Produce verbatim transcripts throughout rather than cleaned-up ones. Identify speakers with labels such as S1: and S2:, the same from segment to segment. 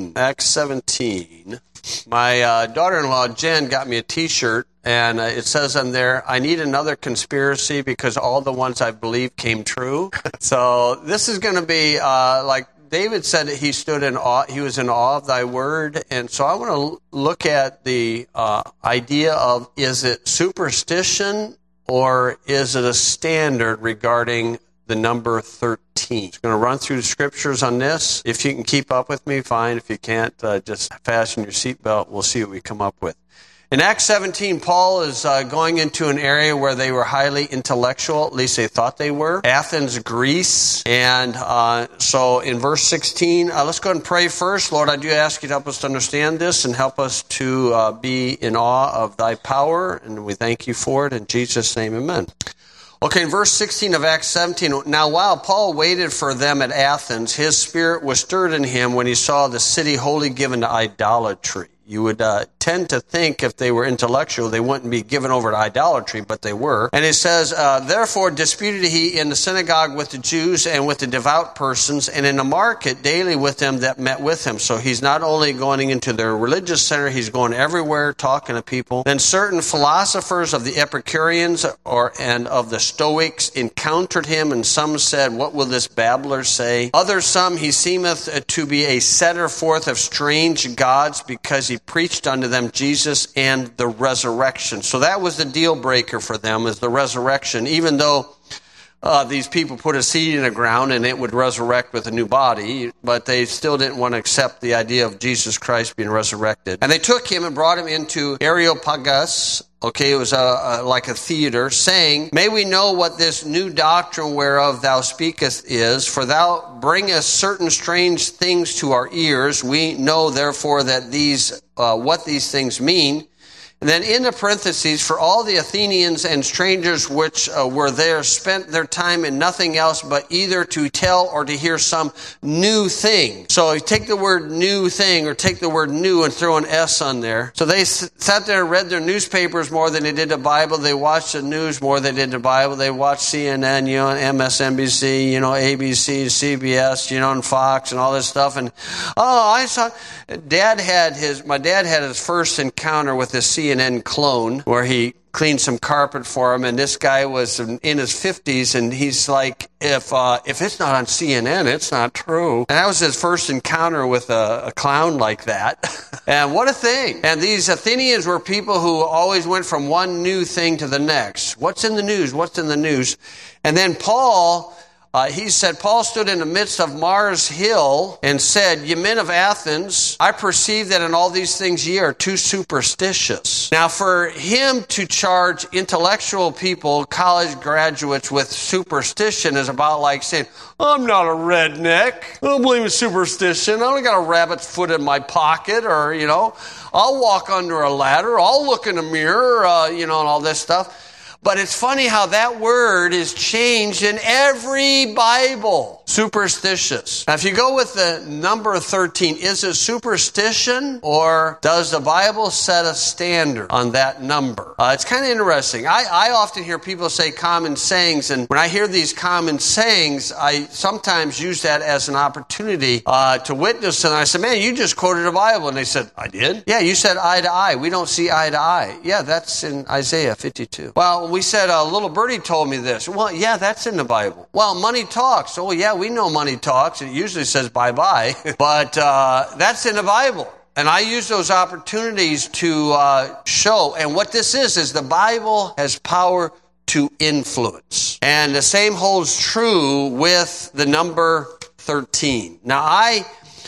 S1: seventeen. Acts seventeen. My uh, daughter-in-law, Jen, got me a T-shirt, and uh, it says on there, I need another conspiracy because all the ones I believe came true. So this is going to be uh, like David said that he stood in awe, he was in awe of thy word. And so I want to look at the uh, idea of, is it superstition or is it a standard regarding the number thirteen? I'm going to run through the scriptures on this. If you can keep up with me, fine. If you can't, uh, just fasten your seatbelt. We'll see what we come up with. In Acts seventeen, Paul is uh, going into an area where they were highly intellectual, at least they thought they were. Athens, Greece. And uh, so in verse sixteen, uh, let's go ahead and pray first. Lord, I do ask you to help us to understand this and help us to uh, be in awe of thy power. And we thank you for it. In Jesus' name, amen. Okay, in verse sixteen of Acts seventeen, now while Paul waited for them at Athens, his spirit was stirred in him when he saw the city wholly given to idolatry. You would uh, tend to think if they were intellectual, they wouldn't be given over to idolatry, but they were. And it says, uh, therefore disputed he in the synagogue with the Jews and with the devout persons, and in the market daily with them that met with him. So he's not only going into their religious center, he's going everywhere talking to people. Then certain philosophers of the Epicureans or and of the Stoics encountered him, and some said, what will this babbler say? Others some, he seemeth to be a setter forth of strange gods, because he He preached unto them Jesus and the resurrection. So that was the deal breaker for them, is the resurrection. Even though uh, these people put a seed in the ground and it would resurrect with a new body, but they still didn't want to accept the idea of Jesus Christ being resurrected. And they took him and brought him into Areopagus. Okay, it was a, a, like a theater, saying, may we know what this new doctrine whereof thou speakest is, for thou bringest certain strange things to our ears. We know therefore that these, uh, what these things mean. And then in the parentheses, for all the Athenians and strangers which uh, were there spent their time in nothing else but either to tell or to hear some new thing. So you take the word new thing or take the word new and throw an S on there. So they s- sat there and read their newspapers more than they did the Bible. They watched the news more than they did the Bible. They watched C N N, you know, M S N B C, you know, A B C, C B S, you know, and Fox and all this stuff. And, oh, I saw, Dad had his, my dad had his first encounter with this C N N clone where he cleaned some carpet for him, and this guy was in his fifties, and he's like, if uh, if it's not on C N N, it's not true. And that was his first encounter with a, a clown like that. And what a thing. And these Athenians were people who always went from one new thing to the next. What's in the news? What's in the news? And then Paul... Uh, he said, Paul stood in the midst of Mars Hill and said, ye men of Athens, I perceive that in all these things ye are too superstitious. Now, for him to charge intellectual people, college graduates, with superstition is about like saying, I'm not a redneck. I don't believe in superstition. I only got a rabbit's foot in my pocket, or, you know, I'll walk under a ladder. I'll look in a mirror, uh, you know, and all this stuff. But it's funny how that word is changed in every Bible. Superstitious. Now, if you go with the number thirteen, is it superstition or does the Bible set a standard on that number? Uh, it's kind of interesting. I, I often hear people say common sayings, and when I hear these common sayings, I sometimes use that as an opportunity uh, to witness. And I said, man, you just quoted the Bible. And they said, I did? Yeah, you said eye to eye. We don't see eye to eye. Yeah, that's in Isaiah fifty-two. Well, we said, a uh, little birdie told me this. Well, yeah, that's in the Bible. Well, money talks. Oh, yeah, we know money talks. It usually says bye-bye. But uh, that's in the Bible. And I use those opportunities to uh, show. And what this is, is the Bible has power to influence. And the same holds true with the number thirteen. Now, I...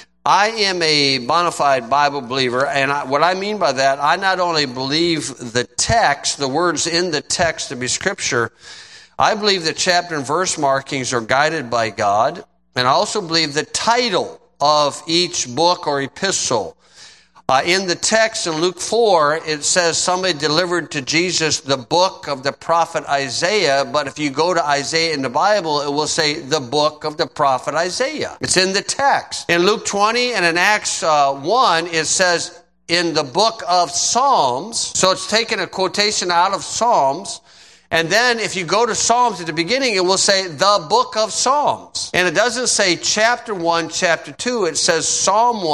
S1: I am a bona fide Bible believer, and I, what I mean by that, I not only believe the text, the words in the text to be Scripture, I believe that chapter and verse markings are guided by God, and I also believe the title of each book or epistle. Uh, in the text in Luke four, it says somebody delivered to Jesus the book of the prophet Isaiah, but if you go to Isaiah in the Bible, it will say the book of the prophet Isaiah. It's in the text. In Luke twenty and in Acts uh, one, it says in the book of Psalms, so it's taken a quotation out of Psalms. And then if you go to Psalms at the beginning, it will say the book of Psalms. And it doesn't say chapter one, chapter two, it says Psalm one,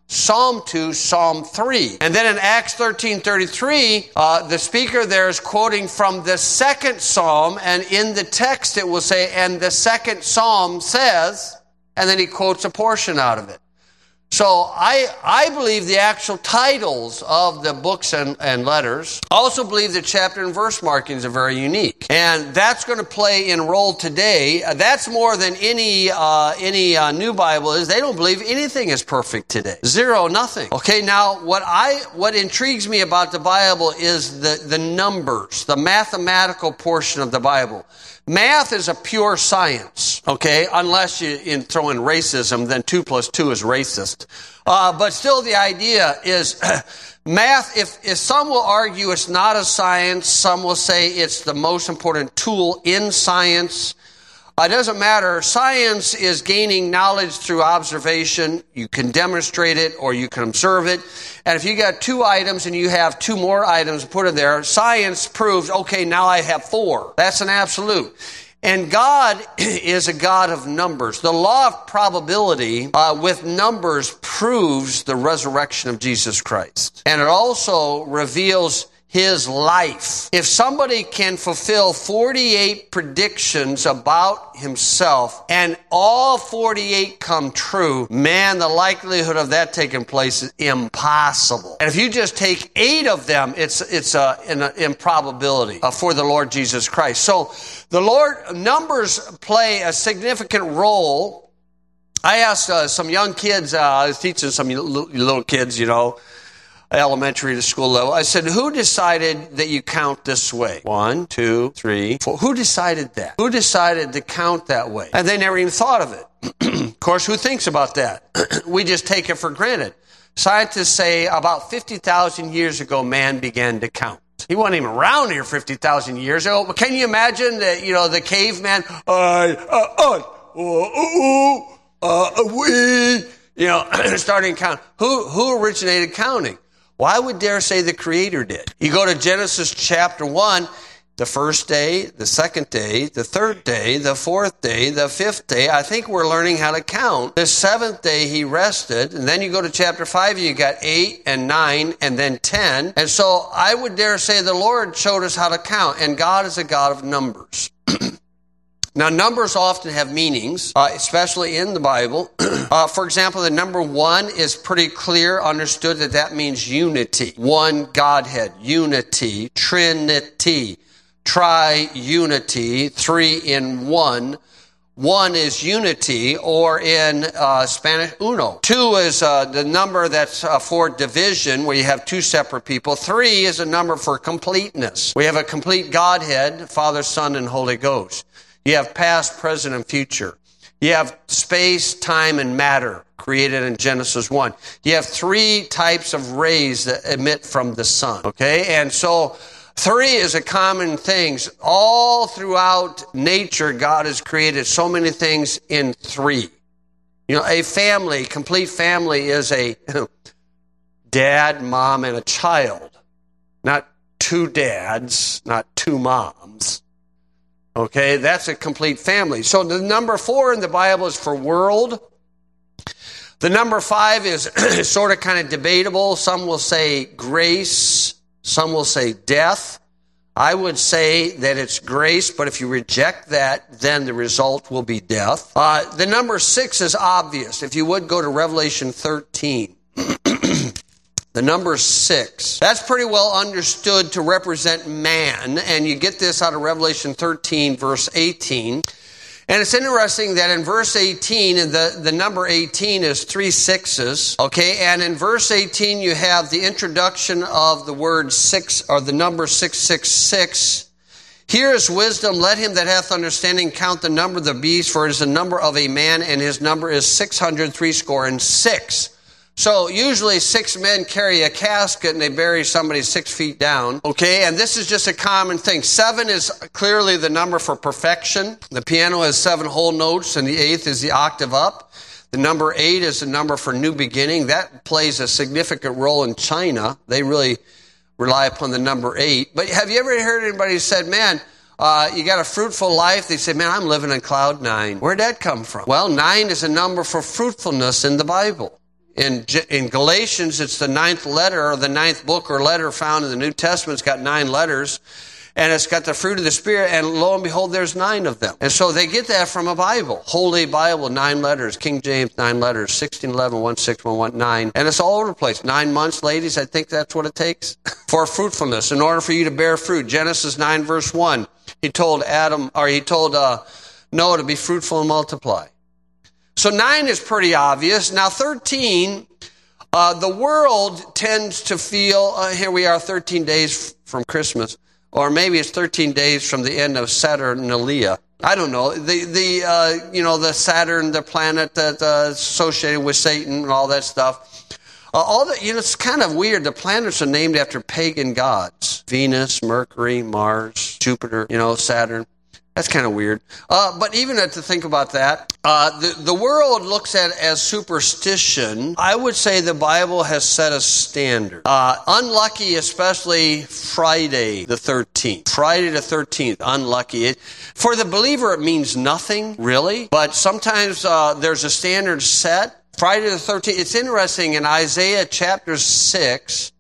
S1: Psalm two, Psalm three. And then in Acts thirteen thirty-three, uh, the speaker there is quoting from the second psalm, and in the text it will say, and the second psalm says, and then he quotes a portion out of it. So I I believe the actual titles of the books and, and letters. I also believe the chapter and verse markings are very unique. And that's going to play in role today. Uh, that's more than any uh, any uh, new Bible is. They don't believe anything is perfect today. Zero, nothing. Okay, now what I what intrigues me about the Bible is the, the numbers, the mathematical portion of the Bible. Math is a pure science, okay? Unless you in, throw in racism, then two plus two is racist. Uh, but still the idea is math, if, if some will argue it's not a science, some will say it's the most important tool in science. Uh, it doesn't matter. Science is gaining knowledge through observation. You can demonstrate it or you can observe it. And if you got two items and you have two more items put in there, science proves, okay, now I have four. That's an absolute. And God is a God of numbers. The law of probability uh, with numbers proves the resurrection of Jesus Christ. And it also reveals his life. If somebody can fulfill forty-eight predictions about himself and all forty-eight come true, man, the likelihood of that taking place is impossible. And if you just take eight of them, it's it's a, an improbability uh, for the Lord Jesus Christ. So the Lord, numbers play a significant role. I asked uh, some young kids, uh, I was teaching some little kids, you know, elementary to school level. I said, who decided that you count this way? One, two, three, four. Who decided that? Who decided to count that way? And they never even thought of it. Of course, who thinks about that? We just take it for granted. Scientists say about fifty thousand years ago, man began to count. He wasn't even around here fifty thousand years ago. But can you imagine that, you know, the caveman, uh, uh, uh, uh, uh, we, you know, starting count. Who, who originated counting? Well, I would dare say the Creator did. You go to Genesis chapter one, the first day, the second day, the third day, the fourth day, the fifth day. I think we're learning how to count. The seventh day he rested. And then you go to chapter five, you got eight and nine and then ten. And so I would dare say the Lord showed us how to count. And God is a God of numbers. Now, numbers often have meanings, uh, especially in the Bible. Uh, for example, the number one is pretty clear, understood that that means unity. One Godhead, unity, Trinity, tri-unity, three in one. One is unity, or in uh, Spanish, uno. Two is uh, the number that's uh, for division, where you have two separate people. Three is a number for completeness. We have a complete Godhead, Father, Son, and Holy Ghost. You have past, present, and future. You have space, time, and matter created in Genesis one. You have three types of rays that emit from the sun. Okay? And so three is a common thing. All throughout nature, God has created so many things in three. You know, a family, complete family is a dad, mom, and a child. Not two dads, not two moms. Okay, that's a complete family. So the number four in the Bible is for world. The number five is sort of kind of debatable. Some will say grace. Some will say death. I would say that it's grace, but if you reject that, then the result will be death. Uh, the number six is obvious. If you would go to Revelation thirteen. The number six. That's pretty well understood to represent man, and you get this out of Revelation thirteen, verse eighteen. And it's interesting that in verse eighteen, and the, the number eighteen is three sixes, okay? And in verse eighteen, you have the introduction of the word six, or the number six six six. Here is wisdom. Let him that hath understanding count the number of the beast, for it is the number of a man, and his number is six hundred threescore and six. So usually six men carry a casket and they bury somebody six feet down. Okay, and this is just a common thing. Seven is clearly the number for perfection. The piano has seven whole notes, and the eighth is the octave up. The number eight is the number for new beginning. That plays a significant role in China. They really rely upon the number eight. But have you ever heard anybody who said, man, uh, you got a fruitful life? They say, man, I'm living on cloud nine. Where'd that come from? Well, nine is a number for fruitfulness in the Bible. In, in Galatians, it's the ninth letter, or the ninth book or letter found in the New Testament. It's got nine letters, and it's got the fruit of the Spirit, and lo and behold, there's nine of them. And so they get that from a Bible. Holy Bible, nine letters. King James, nine letters. sixteen eleven, one six one one nine. And it's all over the place. Nine months, ladies, I think that's what it takes for fruitfulness. In order for you to bear fruit. Genesis nine, verse one, he told Adam, or he told uh, Noah to be fruitful and multiply. So nine is pretty obvious. Now thirteen, uh, the world tends to feel, uh, here we are thirteen days from Christmas, or maybe it's thirteen days from the end of Saturnalia. I don't know. The, the uh, you know, the Saturn, the planet that's uh, associated with Satan and all that stuff. Uh, all the, you know, it's kind of weird. The planets are named after pagan gods. Venus, Mercury, Mars, Jupiter, you know, Saturn. That's kind of weird. Uh, but even to think about that, uh, the, the world looks at it as superstition. I would say the Bible has set a standard. Uh, unlucky, especially Friday the thirteenth. Friday the thirteenth, unlucky. It, for the believer, it means nothing, really. But sometimes uh, there's a standard set. Friday the thirteenth. It's interesting in Isaiah chapter six,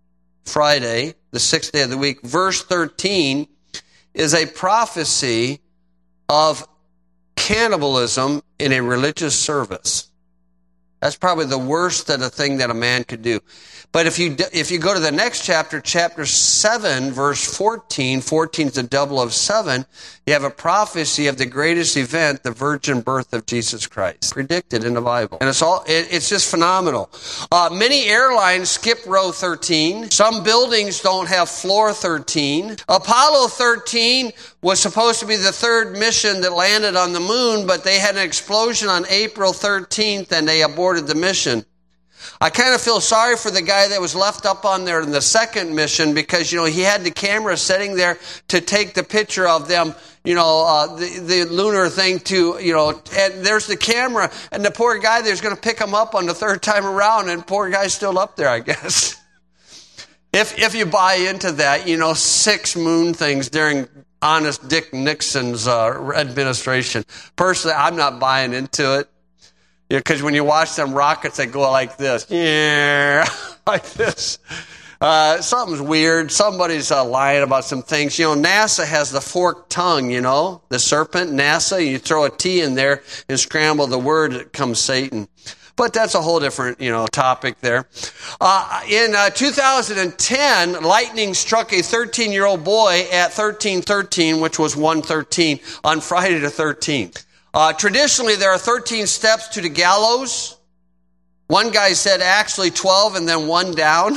S1: Friday, the sixth day of the week, verse thirteen, is a prophecy of cannibalism in a religious service. That's probably the worst that a thing that a man could do. But if you if you go to the next chapter, chapter seven, verse fourteen, fourteen is the double of seven, you have a prophecy of the greatest event, the virgin birth of Jesus Christ, predicted in the Bible. And it's all it, it's just phenomenal. Uh, many airlines skip row thirteen. Some buildings don't have floor thirteen. Apollo thirteen was supposed to be the third mission that landed on the moon, but they had an explosion on April thirteenth and they aborted the mission. I kind of feel sorry for the guy that was left up on there in the second mission because, you know, he had the camera sitting there to take the picture of them, you know, uh, the, the lunar thing to, you know, and there's the camera, and the poor guy there's going to pick him up on the third time around, and poor guy's still up there, I guess. If if you buy into that, you know, six moon things during honest Dick Nixon's uh, administration. Personally, I'm not buying into it. Because yeah, when you watch them rockets, they go like this. Yeah, like this. Uh, something's weird. Somebody's uh, lying about some things. You know, NASA has the forked tongue, you know, the serpent, NASA. You throw a T in there and scramble the word, it comes Satan. But that's a whole different, you know, topic there. Uh, in uh, two thousand ten, lightning struck a thirteen-year-old boy at thirteen thirteen, which was one thirteen, on Friday the thirteenth. Uh, traditionally, there are thirteen steps to the gallows. One guy said actually twelve and then one down.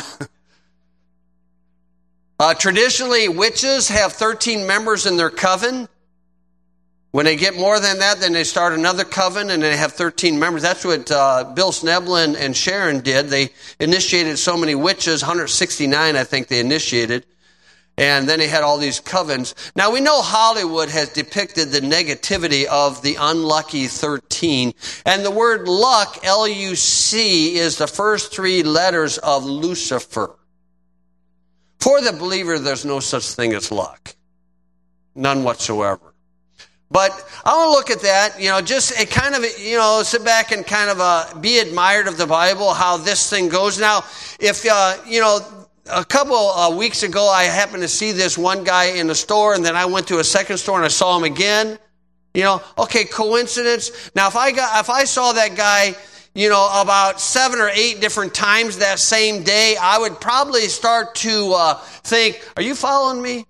S1: uh, traditionally, witches have thirteen members in their coven. When they get more than that, then they start another coven and they have thirteen members. That's what uh, Bill Sneblin and Sharon did. They initiated so many witches, one hundred sixty-nine I think they initiated. And then he had all these covens. Now, we know Hollywood has depicted the negativity of the unlucky thirteen. And the word luck, L U C, is the first three letters of Lucifer. For the believer, there's no such thing as luck. None whatsoever. But I want to look at that, you know, just it kind of, you know, sit back and kind of uh, be admired of the Bible, how this thing goes. Now, if, uh, you know, a couple uh, weeks ago, I happened to see this one guy in the store, and then I went to a second store and I saw him again. You know, okay, coincidence. Now, if I got, if I saw that guy, you know, about seven or eight different times that same day, I would probably start to uh, think, "Are you following me?"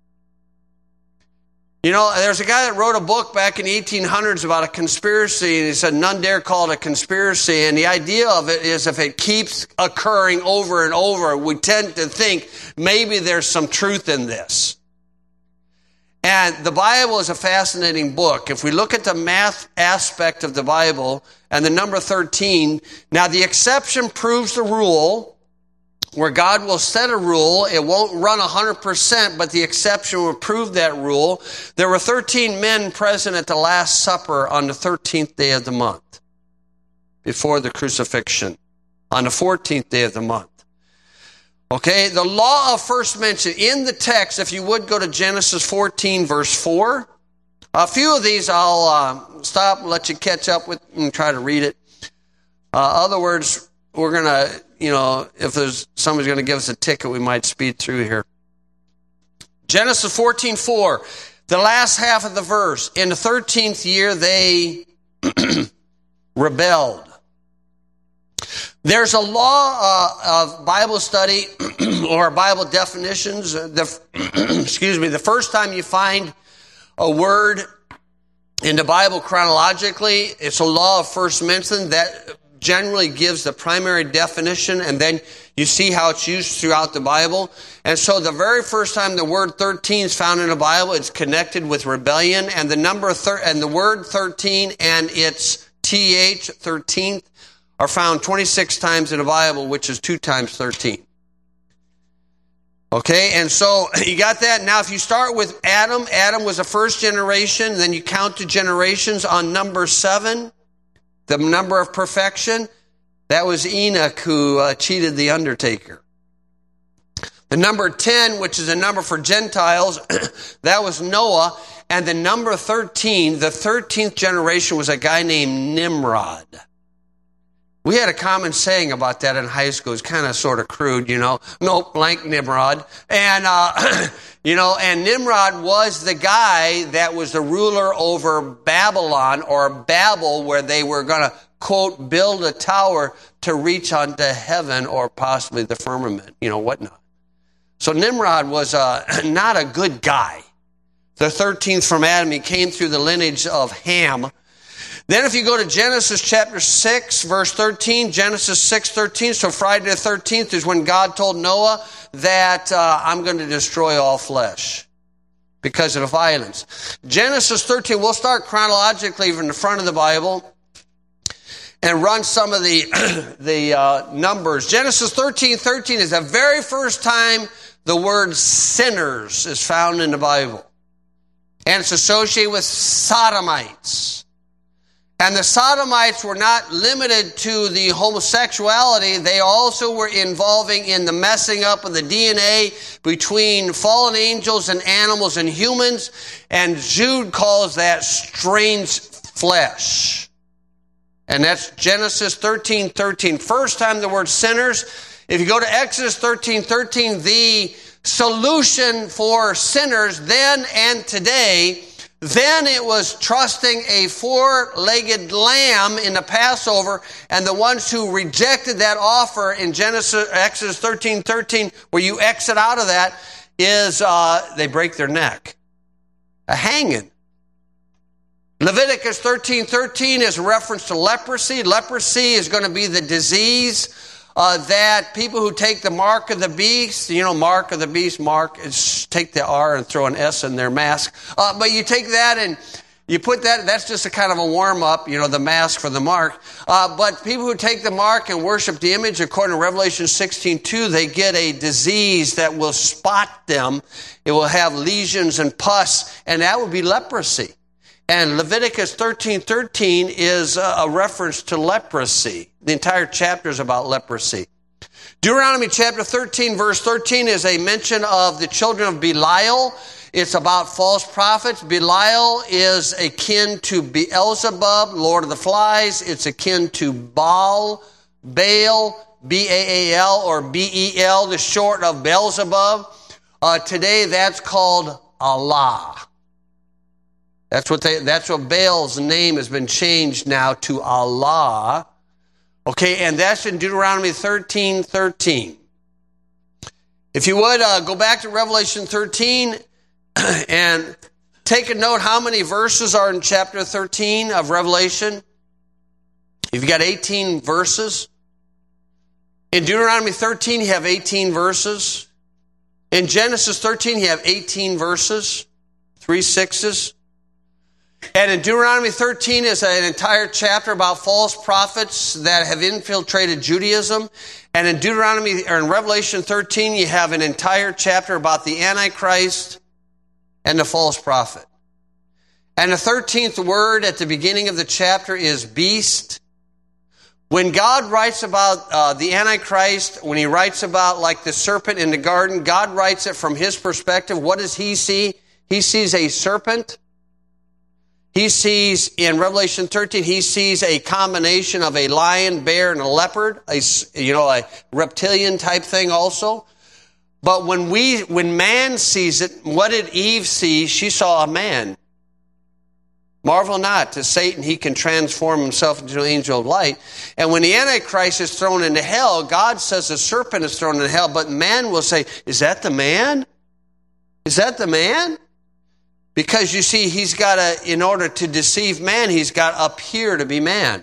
S1: You know, there's a guy that wrote a book back in the eighteen hundreds about a conspiracy, and he said, none dare call it a conspiracy. And the idea of it is if it keeps occurring over and over, we tend to think maybe there's some truth in this. And the Bible is a fascinating book. If we look at the math aspect of the Bible and the number thirteen, now the exception proves the rule. Where God will set a rule, it won't run one hundred percent, but the exception will prove that rule. There were thirteen men present at the Last Supper on the thirteenth day of the month, before the crucifixion, on the fourteenth day of the month. Okay, the law of first mention in the text, if you would go to Genesis fourteen, verse four. A few of these I'll uh, stop and let you catch up with and try to read it. Uh, other words, we're going to, you know, if there's somebody's going to give us a ticket, we might speed through here. Genesis fourteen four, the last half of the verse. In the thirteenth year, they rebelled. There's a law uh, of Bible study or Bible definitions. The, excuse me, the first time you find a word in the Bible chronologically, it's a law of first mention that generally gives the primary definition, and then you see how it's used throughout the Bible. And so the very first time the word thirteen is found in the Bible, it's connected with rebellion, and the number thir- and the word thirteen and its th, thirteenth, are found twenty-six times in the Bible, which is two times thirteen. Okay, and so you got that. Now, if you start with Adam, Adam was the first generation, then you count the generations on number seven, the number of perfection. That was Enoch who uh, cheated the undertaker. The number ten, which is a number for Gentiles, that was Noah. And the number thirteen, the thirteenth generation, was a guy named Nimrod. We had a common saying about that in high school. It's kind of sort of crude, you know. Nope, blank Nimrod. And, uh, you know, and Nimrod was the guy that was the ruler over Babylon or Babel, where they were going to, quote, build a tower to reach unto heaven or possibly the firmament, you know, whatnot. So Nimrod was uh, not a good guy. The thirteenth from Adam, he came through the lineage of Ham. Then if you go to Genesis chapter six, verse thirteen, Genesis six thirteen, so Friday the thirteenth is when God told Noah that uh, I'm going to destroy all flesh because of the violence. Genesis thirteen, we'll start chronologically from the front of the Bible and run some of the, the uh, numbers. Genesis thirteen thirteen is the very first time the word sinners is found in the Bible. And it's associated with Sodomites. And the Sodomites were not limited to the homosexuality. They also were involving in the messing up of the D N A between fallen angels and animals and humans. And Jude calls that strange flesh. And that's Genesis thirteen thirteen. First time the word sinners. If you go to Exodus thirteen thirteen, the solution for sinners then and today, then it was trusting a four-legged lamb in the Passover, and the ones who rejected that offer in Genesis, Exodus thirteen thirteen, where you exit out of that, is uh, they break their neck. A hanging. Leviticus thirteen thirteen is a reference to leprosy. Leprosy is going to be the disease Uh, that people who take the mark of the beast, you know, mark of the beast, mark, is take the R and throw an S in their mask. Uh, but you take that and you put that, that's just a kind of a warm-up, you know, the mask for the mark. Uh, but people who take the mark and worship the image, according to Revelation sixteen two, they get a disease that will spot them. It will have lesions and pus, and that would be leprosy. And Leviticus thirteen thirteen is a reference to leprosy. The entire chapter is about leprosy. Deuteronomy chapter thirteen, verse thirteen is a mention of the children of Belial. It's about false prophets. Belial is akin to Beelzebub, Lord of the Flies. It's akin to Baal, Baal, B A A L, or B E L, the short of Beelzebub. Uh, today that's called Allah. That's what they, that's what Baal's name has been changed now to Allah. Okay, and that's in Deuteronomy thirteen thirteen. If you would, uh, go back to Revelation thirteen and take a note how many verses are in chapter thirteen of Revelation. You've got eighteen verses. In Deuteronomy thirteen, you have eighteen verses. In Genesis thirteen, you have eighteen verses, three sixes. And in Deuteronomy thirteen is an entire chapter about false prophets that have infiltrated Judaism. And in Deuteronomy, or in Revelation thirteen, you have an entire chapter about the Antichrist and the false prophet. And the thirteenth word at the beginning of the chapter is beast. When God writes about uh, the Antichrist, when he writes about like the serpent in the garden, God writes it from his perspective. What does he see? He sees a serpent. He sees, in Revelation thirteen, he sees a combination of a lion, bear, and a leopard, a, you know, a reptilian type thing also. But when we, when man sees it, what did Eve see? She saw a man. Marvel not, to Satan he can transform himself into an angel of light. And when the Antichrist is thrown into hell, God says the serpent is thrown into hell, but man will say, is that the man? Is that the man? Because you see, he's got to, in order to deceive man, he's got to appear to be man.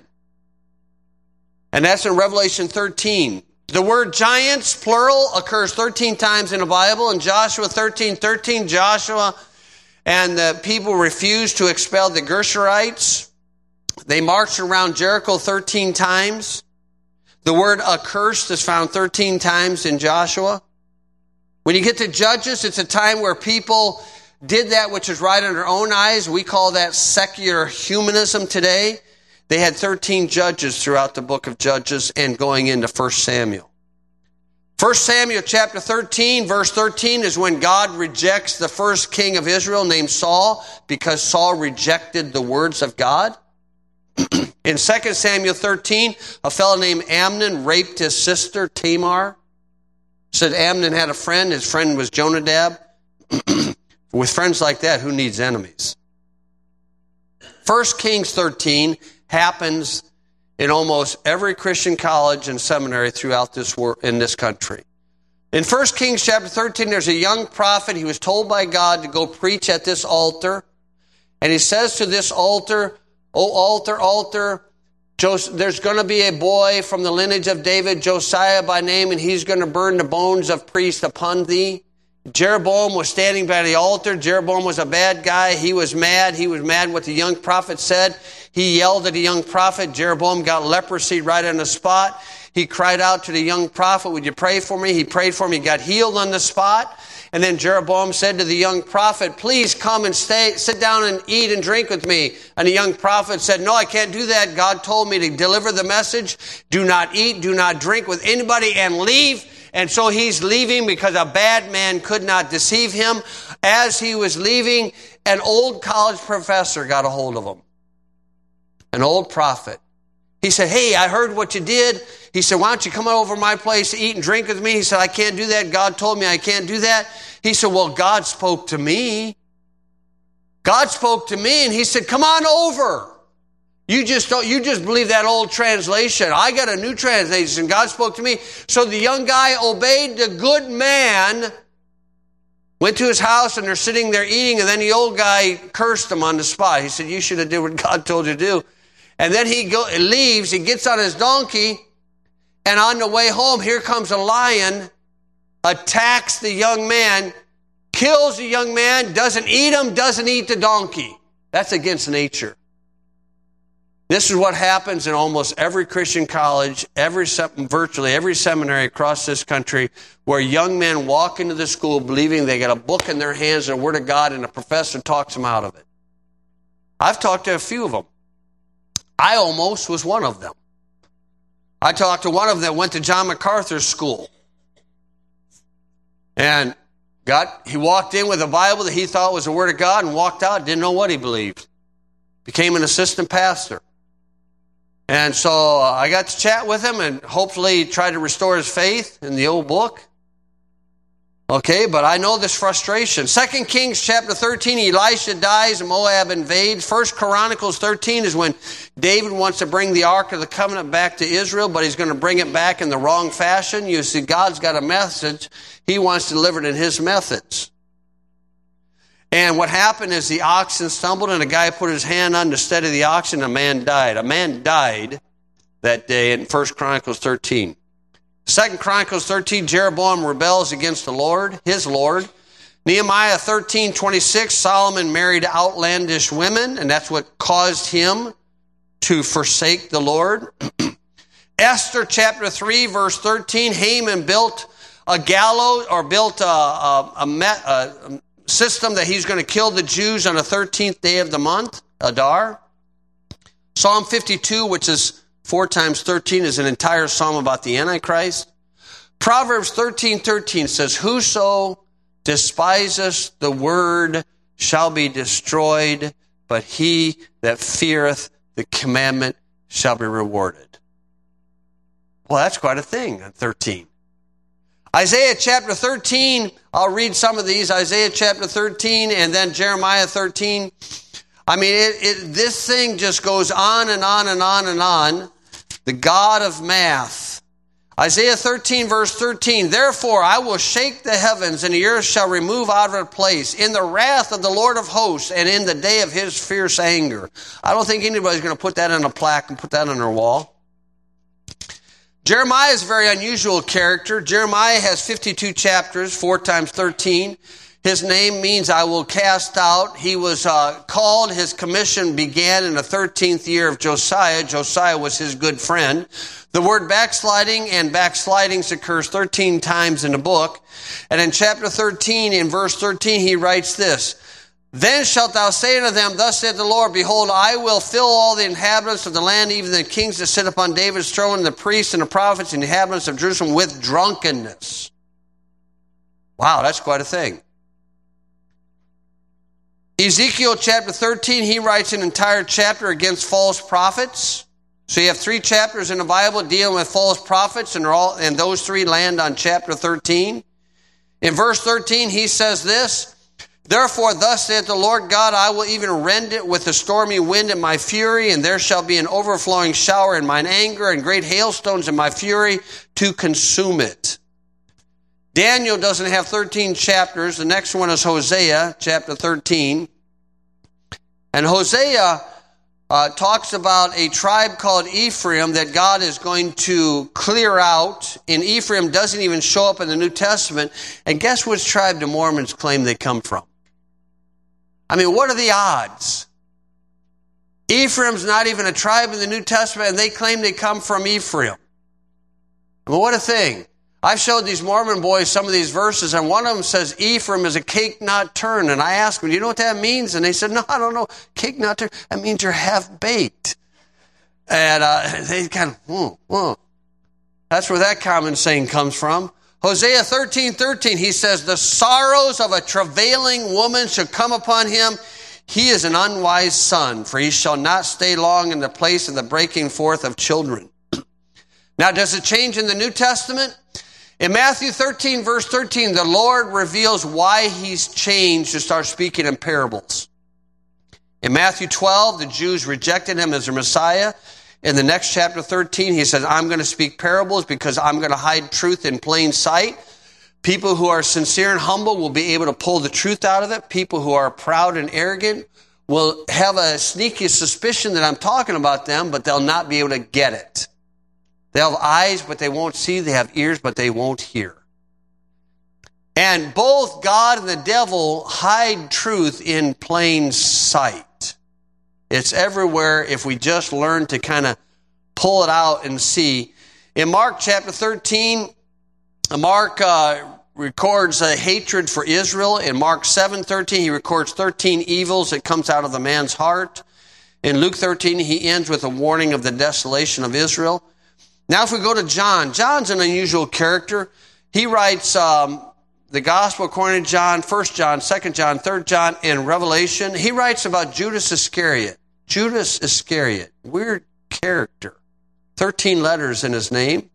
S1: And that's in Revelation thirteen. The word giants, plural, occurs thirteen times in the Bible. In Joshua thirteen thirteen, Joshua and the people refused to expel the Gershurites. They marched around Jericho thirteen times. The word accursed is found thirteen times in Joshua. When you get to Judges, it's a time where people did that which is right in their own eyes. We call that secular humanism today. They had thirteen judges throughout the book of Judges and going into First Samuel. First Samuel chapter thirteen, verse thirteen is when God rejects the first king of Israel named Saul because Saul rejected the words of God. In Second Samuel thirteen, a fellow named Amnon raped his sister Tamar. Said Amnon had a friend. His friend was Jonadab. With friends like that, who needs enemies? First Kings thirteen happens in almost every Christian college and seminary throughout this world, in this country. In First Kings chapter thirteen, there's a young prophet. He was told by God to go preach at this altar. And he says to this altar, "Oh, altar, altar, there's going to be a boy from the lineage of David, Josiah by name, and he's going to burn the bones of priests upon thee." Jeroboam was standing by the altar. Jeroboam was a bad guy. He was mad. He was mad what the young prophet said. He yelled at the young prophet. Jeroboam got leprosy right on the spot. He cried out to the young prophet, "Would you pray for me?" He prayed for him. He got healed on the spot. And then Jeroboam said to the young prophet, "Please come and stay, sit down and eat and drink with me." And the young prophet said, "No, I can't do that. God told me to deliver the message. Do not eat, do not drink with anybody, and leave." And so he's leaving because a bad man could not deceive him. As he was leaving, an old college professor got a hold of him. An old prophet. He said, "Hey, I heard what you did." He said, "Why don't you come over to my place to eat and drink with me?" He said, "I can't do that. God told me I can't do that." He said, "Well, God spoke to me. God spoke to me." And he said, "Come on over. You just don't, you just believe that old translation. I got a new translation. God spoke to me." So the young guy obeyed the good man, went to his house, and they're sitting there eating, and then the old guy cursed him on the spot. He said, "You should have did what God told you to do." And then he go, leaves, he gets on his donkey, and on the way home, here comes a lion, attacks the young man, kills the young man, doesn't eat him, doesn't eat the donkey. That's against nature. This is what happens in almost every Christian college, every virtually every seminary across this country, where young men walk into the school believing they got a book in their hands and a word of God, and the professor talks them out of it. I've talked to a few of them. I almost was one of them. I talked to one of them that went to John MacArthur's school. And got he walked in with a Bible that he thought was the Word of God and walked out, didn't know what he believed. Became an assistant pastor. And so I got to chat with him and hopefully try to restore his faith in the old book. Okay, but I know this frustration. Second Kings chapter thirteen, Elisha dies and Moab invades. First Chronicles thirteen is when David wants to bring the Ark of the Covenant back to Israel, but he's going to bring it back in the wrong fashion. You see, God's got a message. He wants to deliver it in his methods. And what happened is the oxen stumbled, and a guy put his hand on to steady the oxen, and a man died. A man died that day in First Chronicles thirteen. Second Chronicles thirteen, Jeroboam rebels against the Lord, his Lord. Nehemiah thirteen twenty-six, Solomon married outlandish women, and that's what caused him to forsake the Lord. Esther chapter three, verse thirteen, Haman built a gallows, or built a, a, a, a system that he's going to kill the Jews on the thirteenth day of the month, Adar. Psalm fifty-two, which is four times thirteen, is an entire psalm about the Antichrist. Proverbs thirteen thirteen says, "Whoso despiseth the word shall be destroyed. but he that feareth the commandment shall be rewarded. Well, that's quite a thing on thirteen. Isaiah chapter thirteen, I'll read some of these. Isaiah chapter thirteen and then Jeremiah thirteen. I mean, it, it, this thing just goes on and on and on and on. The God of math. Isaiah thirteen verse thirteen, therefore I will shake the heavens, and the earth shall remove out of her place in the wrath of the Lord of hosts and in the day of his fierce anger. I don't think anybody's going to put that on a plaque and put that on their wall. Jeremiah is a very unusual character. Jeremiah has fifty-two chapters, four times thirteen. His name means I will cast out. He was uh, called, his commission began in the thirteenth year of Josiah. Josiah was his good friend. The word backsliding and backslidings occurs thirteen times in the book. And in chapter thirteen, in verse thirteen, he writes this, then shalt thou say unto them, thus saith the Lord, behold, I will fill all the inhabitants of the land, even the kings that sit upon David's throne, and the priests and the prophets and the inhabitants of Jerusalem with drunkenness. Wow, that's quite a thing. Ezekiel chapter thirteen, he writes an entire chapter against false prophets. So you have three chapters in the Bible dealing with false prophets, and, all, and those three land on chapter thirteen. In verse thirteen, he says this, therefore thus saith the Lord God, I will even rend it with the stormy wind in my fury, and there shall be an overflowing shower in mine anger, and great hailstones in my fury to consume it. Daniel doesn't have thirteen chapters. The next one is Hosea, chapter thirteen. And Hosea uh, talks about a tribe called Ephraim that God is going to clear out. And Ephraim doesn't even show up in the New Testament. And guess which tribe the Mormons claim they come from? I mean, what are the odds? Ephraim's not even a tribe in the New Testament, and they claim they come from Ephraim. I mean, what a thing. I've showed these Mormon boys some of these verses, and one of them says Ephraim is a cake not turned. And I asked them, do you know what that means? And they said, no, I don't know. Cake not turned, that means you're half-baked. And uh, they kind of, whoa, whoa. That's where that common saying comes from. Hosea thirteen thirteen, he says, the sorrows of a travailing woman shall come upon him. He is an unwise son, for he shall not stay long in the place of the breaking forth of children. Now, does it change in the New Testament? In Matthew thirteen, verse thirteen, the Lord reveals why he's changed to start speaking in parables. In Matthew twelve, the Jews rejected him as their Messiah. In the next chapter thirteen, he says, I'm going to speak parables because I'm going to hide truth in plain sight. People who are sincere and humble will be able to pull the truth out of it. People who are proud and arrogant will have a sneaky suspicion that I'm talking about them, but they'll not be able to get it. They'll have eyes, but they won't see. They have ears, but they won't hear. And both God and the devil hide truth in plain sight. It's everywhere if we just learn to kind of pull it out and see. In Mark chapter thirteen, Mark uh, records a hatred for Israel. In Mark seven thirteen, he records thirteen evils that comes out of the man's heart. In Luke thirteen, he ends with a warning of the desolation of Israel. Now if we go to John, John's an unusual character. He writes um, the Gospel according to John, First John, Second John, Third John, and Revelation. He writes about Judas Iscariot. Judas Iscariot, weird character. Thirteen letters in his name.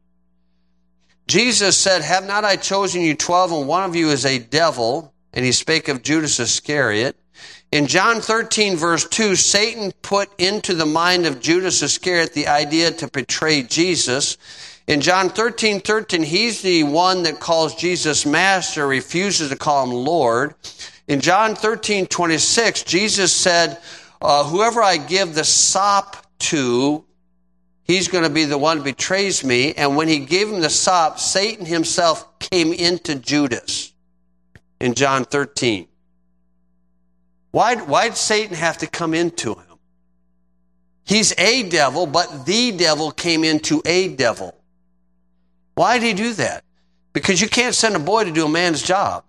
S1: Jesus said, have not I chosen you twelve, and one of you is a devil? And he spake of Judas Iscariot. In John thirteen, verse two, Satan put into the mind of Judas Iscariot the idea to betray Jesus. In John thirteen thirteen, he's the one that calls Jesus Master, refuses to call him Lord. In John thirteen twenty-six, Jesus said, uh, whoever I give the sop to, he's going to be the one who betrays me. And when he gave him the sop, Satan himself came into Judas in John thirteen. Why why did Satan have to come into him? He's a devil, but the devil came into a devil. Why did he do that? Because you can't send a boy to do a man's job.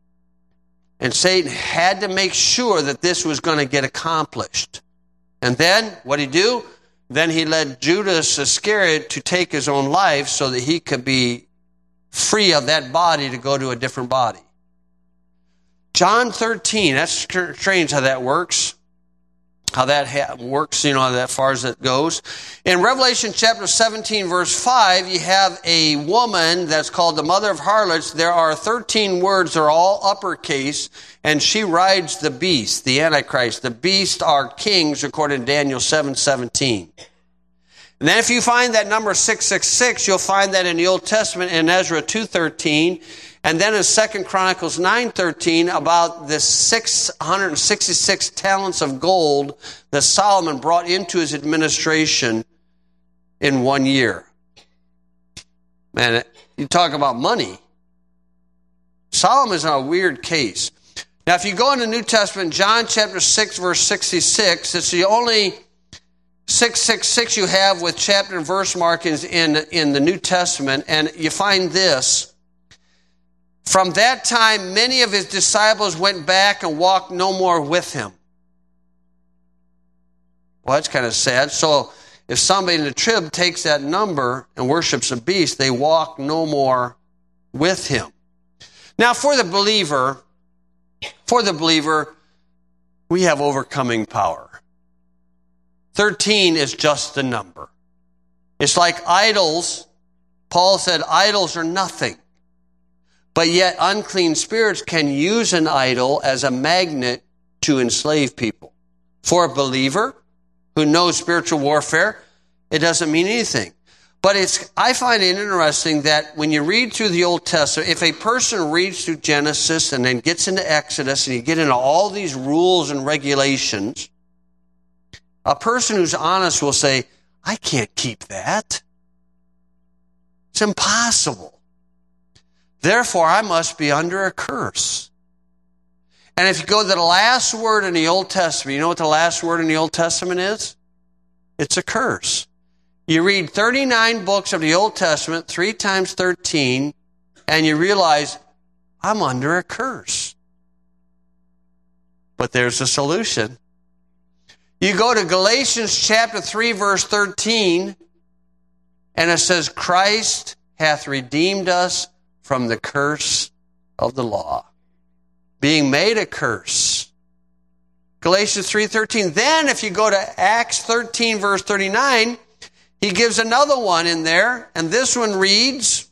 S1: And Satan had to make sure that this was going to get accomplished. And then, what did he do? Then he led Judas Iscariot to take his own life so that he could be free of that body to go to a different body. John thirteen, that's strange how that works. how that ha- works, you know, that far as it goes. In Revelation chapter seventeen, verse five, you have a woman that's called the mother of harlots. There are thirteen words, they're all uppercase, and she rides the beast, the Antichrist. The beast are kings, according to Daniel seven seventeen. And then if you find that number six six six, you'll find that in the Old Testament in Ezra two thirteen, and then in Second Chronicles nine thirteen about the six hundred sixty-six talents of gold that Solomon brought into his administration in one year. Man, you talk about money. Solomon's in a weird case. Now, if you go in the New Testament, John chapter six, verse sixty-six, it's the only six six six you have with chapter and verse markings in, in the New Testament, and you find this. From that time, many of his disciples went back and walked no more with him. Well, that's kind of sad. So if somebody in the trib takes that number and worships a beast, they walk no more with him. Now, for the believer, for the believer, we have overcoming power. thirteen is just a number. It's like idols. Paul said idols are nothing. But yet unclean spirits can use an idol as a magnet to enslave people. For a believer who knows spiritual warfare, it doesn't mean anything. But it's, I find it interesting that when you read through the Old Testament, if a person reads through Genesis and then gets into Exodus and you get into all these rules and regulations, a person who's honest will say, I can't keep that. It's impossible. Therefore, I must be under a curse. And if you go to the last word in the Old Testament, you know what the last word in the Old Testament is? It's a curse. You read thirty-nine books of the Old Testament, three times thirteen, and you realize, I'm under a curse. But there's a solution. You go to Galatians chapter three, verse thirteen, and it says, Christ hath redeemed us from the curse of the law, being made a curse. Galatians three thirteen. Then if you go to Acts thirteen, verse thirty-nine, he gives another one in there, and this one reads,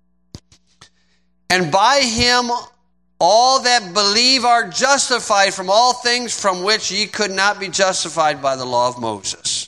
S1: and by him all that believe are justified from all things from which ye could not be justified by the law of Moses.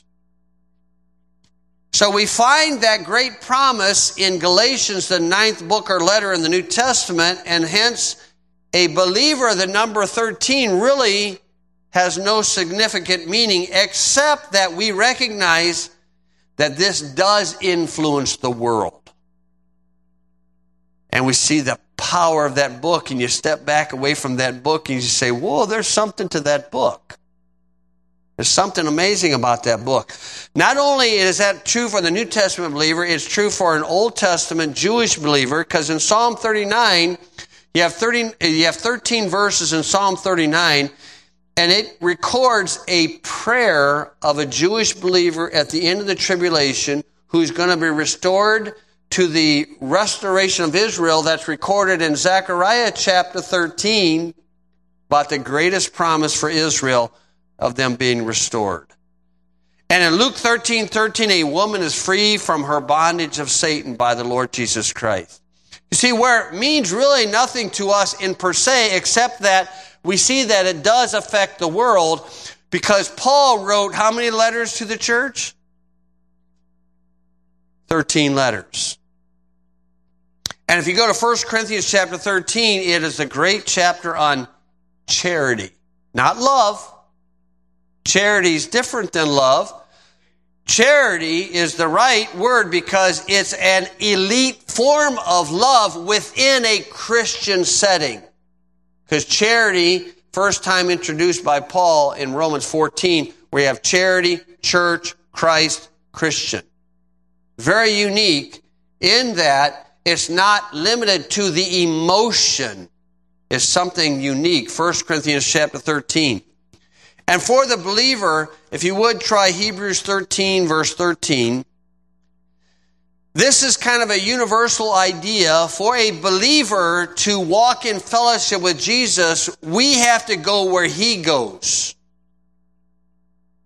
S1: So we find that great promise in Galatians, the ninth book or letter in the New Testament, and hence a believer, the number thirteen, really has no significant meaning except that we recognize that this does influence the world. And we see the power of that book, and you step back away from that book and you say, whoa, there's something to that book. There's something amazing about that book. Not only is that true for the New Testament believer, it's true for an Old Testament Jewish believer, because in Psalm thirty-nine, you have thirty, you have thirteen verses in Psalm thirty-nine, and it records a prayer of a Jewish believer at the end of the tribulation who's going to be restored to the restoration of Israel that's recorded in Zechariah chapter thirteen about the greatest promise for Israel of them being restored. And in Luke thirteen thirteen, a woman is free from her bondage of Satan by the Lord Jesus Christ. You see, where it means really nothing to us in per se, except that we see that it does affect the world, because Paul wrote how many letters to the church? thirteen letters. And if you go to First Corinthians chapter thirteen, it is a great chapter on charity. Not love. Charity is different than love. Charity is the right word because it's an elite form of love within a Christian setting. Because charity, first time introduced by Paul in Romans fourteen, where you have charity, church, Christ, Christian. Very unique in that it's not limited to the emotion. It's something unique. First Corinthians chapter thirteen. And for the believer, if you would try Hebrews thirteen, verse thirteen, this is kind of a universal idea. For a believer to walk in fellowship with Jesus, we have to go where he goes.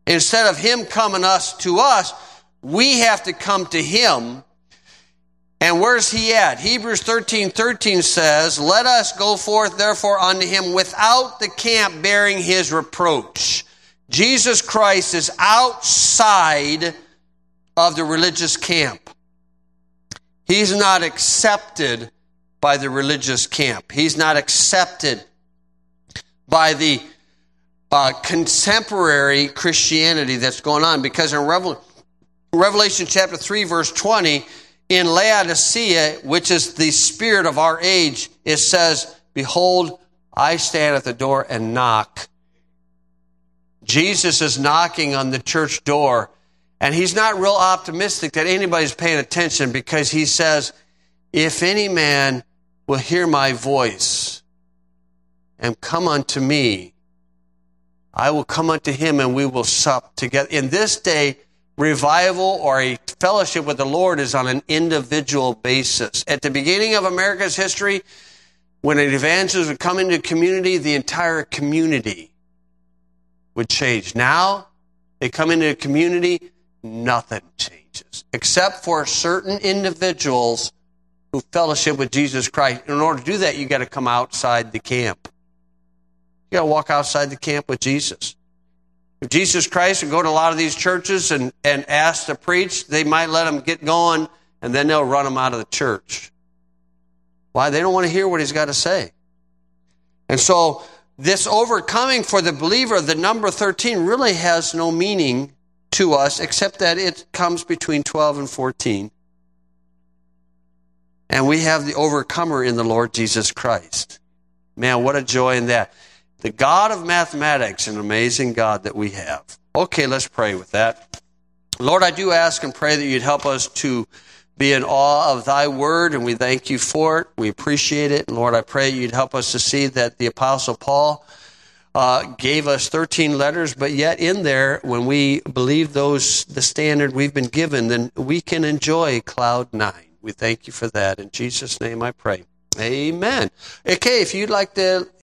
S1: Instead of him coming us to us, we have to come to him. And where's he at? Hebrews thirteen thirteen says, let us go forth therefore unto him without the camp bearing his reproach. Jesus Christ is outside of the religious camp. He's not accepted by the religious camp. He's not accepted by the uh, contemporary Christianity that's going on. Because in Revel- Revelation chapter three, verse twenty, in Laodicea, which is the spirit of our age, it says, behold, I stand at the door and knock. Jesus is knocking on the church door, and he's not real optimistic that anybody's paying attention, because he says, if any man will hear my voice and come unto me, I will come unto him and we will sup together. In this day, revival or a fellowship with the Lord is on an individual basis. At the beginning of America's history, when an evangelist would come into a community, the entire community would change. Now, they come into a community, nothing changes, except for certain individuals who fellowship with Jesus Christ. In order to do that, you got to come outside the camp. You got to walk outside the camp with Jesus. If Jesus Christ would go to a lot of these churches and, and ask to preach, they might let him get going, and then they'll run him out of the church. Why? They don't want to hear what he's got to say. And so this overcoming for the believer, the number thirteen, really has no meaning to us, except that it comes between twelve and fourteen. And we have the overcomer in the Lord Jesus Christ. Man, what a joy in that. The God of mathematics, an amazing God that we have. Okay, let's pray with that. Lord, I do ask and pray that you'd help us to be in awe of thy word, and we thank you for it. We appreciate it. And Lord, I pray you'd help us to see that the Apostle Paul uh, gave us thirteen letters, but yet in there, when we believe those, the standard we've been given, then we can enjoy cloud nine. We thank you for that. In Jesus' name I pray. Amen. Okay, if you'd like to